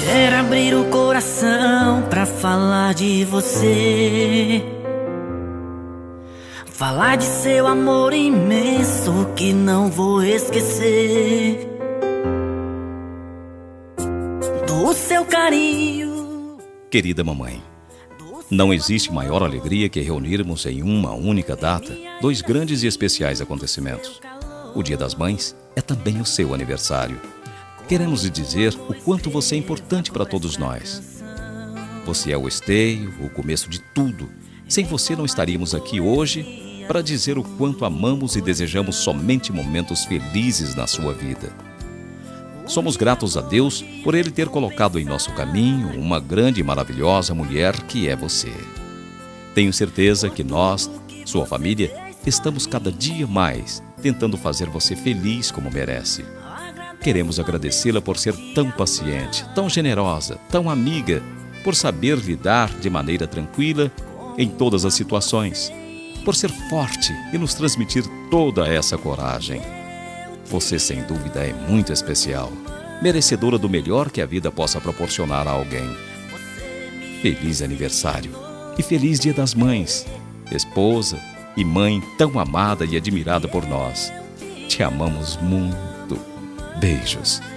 Quero abrir o coração pra falar de você, falar de seu amor imenso que não vou esquecer, do seu carinho. Querida mamãe, não existe maior alegria que reunirmos em uma única data dois grandes e especiais acontecimentos. O Dia das Mães é também o seu aniversário. Queremos lhe dizer o quanto você é importante para todos nós. Você é o esteio, o começo de tudo. Sem você não estaríamos aqui hoje para dizer o quanto amamos e desejamos somente momentos felizes na sua vida. Somos gratos a Deus por Ele ter colocado em nosso caminho uma grande e maravilhosa mulher que é você. Tenho certeza que nós, sua família, estamos cada dia mais tentando fazer você feliz como merece. Queremos agradecê-la por ser tão paciente, tão generosa, tão amiga, por saber lidar de maneira tranquila em todas as situações, por ser forte e nos transmitir toda essa coragem. Você, sem dúvida, é muito especial, merecedora do melhor que a vida possa proporcionar a alguém. Feliz aniversário e feliz Dia das Mães, esposa e mãe tão amada e admirada por nós. Te amamos muito. Beijos.